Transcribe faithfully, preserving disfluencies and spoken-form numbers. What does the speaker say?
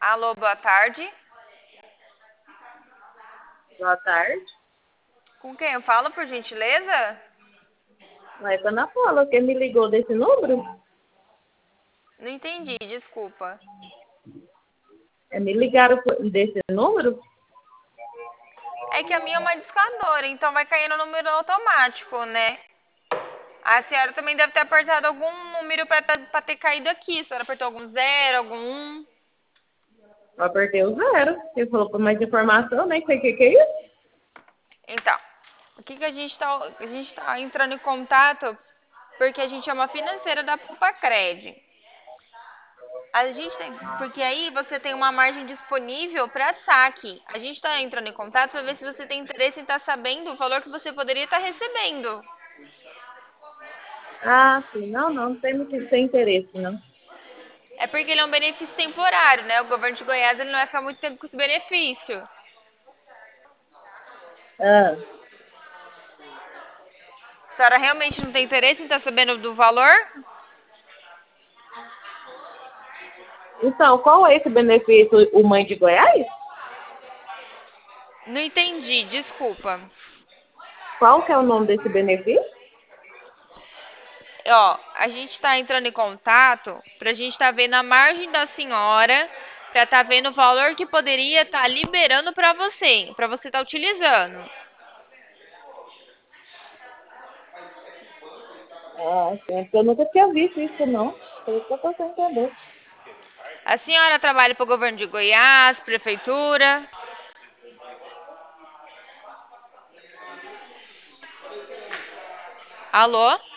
Alô, boa tarde. Boa tarde. Com quem eu falo, por gentileza? Vai com a Ana Paula, quem me ligou desse número? Não entendi, desculpa. É, me ligaram desse número? É que a minha é uma discadora, então vai cair no número automático, né? A senhora também deve ter apertado algum número pra, tá- pra ter caído aqui. A senhora apertou algum zero, algum um. Eu apertei o zero. Você falou com mais informação, nem sei o que, que é isso. Então, o que, que a gente tá. A gente tá entrando em contato porque a gente é uma financeira da Pupacred. A gente tem, porque aí você tem uma margem disponível para saque. A gente está entrando em contato para ver se você tem interesse em estar sabendo o valor que você poderia estar recebendo. Ah, sim. Não, não, não tem muito sem interesse, não. É porque ele é um benefício temporário, né? O governo de Goiás ele não vai ficar muito tempo com esse benefício. Ah, A senhora realmente não tem interesse em estar sabendo do valor? então, qual é esse benefício, o Mãe de Goiás? Não entendi, desculpa. Qual que é o nome desse benefício? Ó, a gente está entrando em contato para a gente estar vendo a margem da senhora, para estar vendo o valor que poderia estar liberando para você, para você estar utilizando. Ah, sim, porque eu nunca tinha visto isso, não. Por isso que eu tô sem entender. A senhora trabalha para o governo de Goiás, prefeitura? Alô?